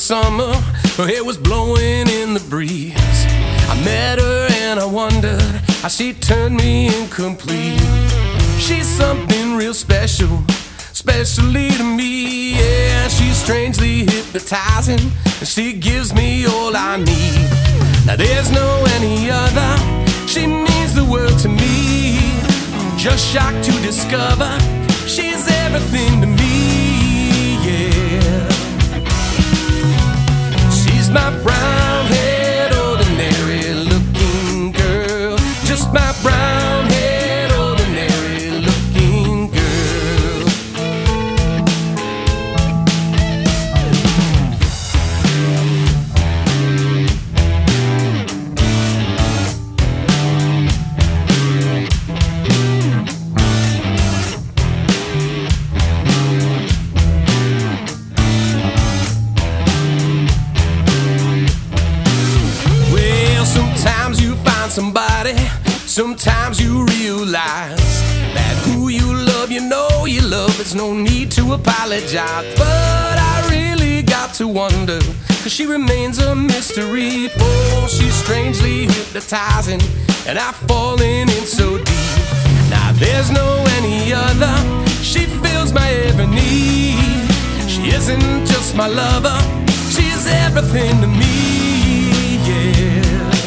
summer, her hair was blowing in the breeze. I met her and I wondered how she turned me incomplete. She's something real special, especially to me. Yeah, she's strangely hypnotizing, and she gives me all I need. Now there's no any other, she means the world to me. Just shocked to discover she's everything to me, yeah. She's my brown-haired, ordinary-looking girl. Just my brown-haired, ordinary-looking girl. Sometimes you find somebody, sometimes you realize that who you love, you know you love. There's no need to apologize. But I really got to wonder, 'cause she remains a mystery. For she's strangely hypnotizing, and I've fallen in so deep. Now there's no any other, she fills my every need. She isn't just my lover, she's everything to me, yeah.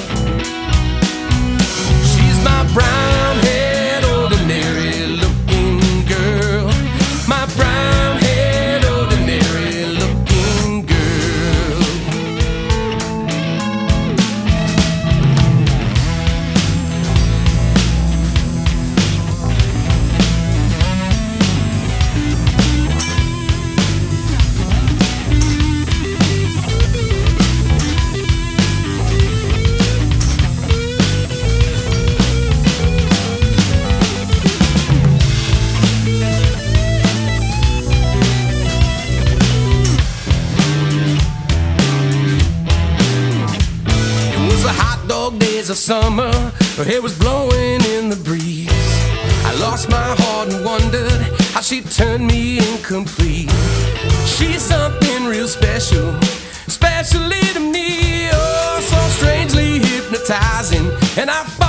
My brown-haired, ordinary-looking girl. My brown-haired, ordinary-looking girl. Days of summer, her hair was blowing in the breeze. I lost my heart and wondered how she turned me incomplete. She's something real special, especially to me. Oh, so strangely hypnotizing, and I